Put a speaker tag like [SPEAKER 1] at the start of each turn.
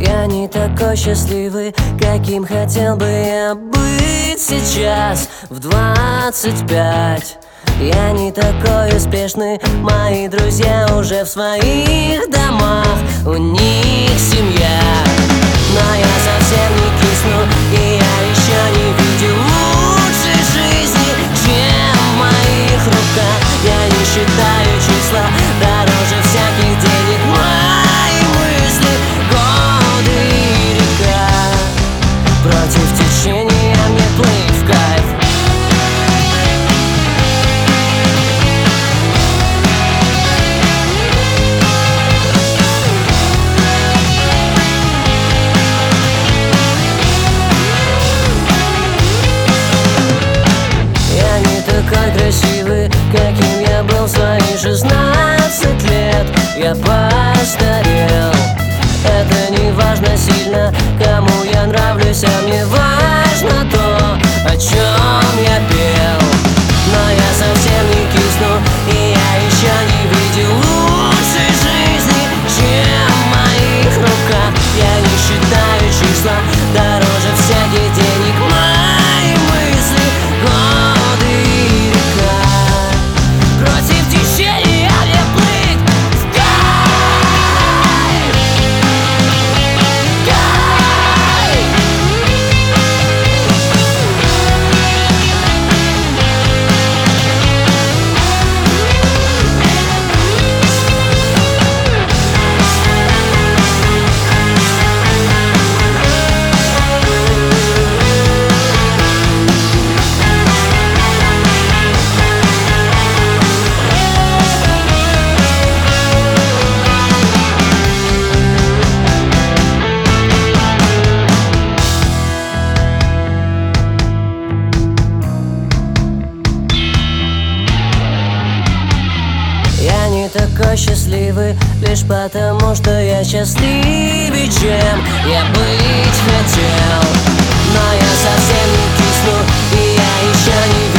[SPEAKER 1] Я не такой счастливый, каким хотел бы я быть сейчас в 25. Я не такой успешный, мои друзья уже в своих домах, у них семья. Но я совсем не кисну, и я еще не видел лучшей жизни, чем в моих руках. Я не считаю числа, дороже всяких денег мои мысли, годы и река. Против течения мне плыть в кайф. Красивый, каким я был в свои 16 лет. Я постарел. Это не важно сильно, кому я нравлюсь, а мне важно то, о чем я пел. Но я совсем не кисну, и я еще не видел лучшей жизни, чем в моих руках. Я не считаю числа, дороже всяких денег мои мысли, годы и река. Против течения мне плыть в кайф. Кайф. Я не такой счастливый, лишь потому, что я счастливее, чем я быть хотел. Но я совсем не кисну, и я еще не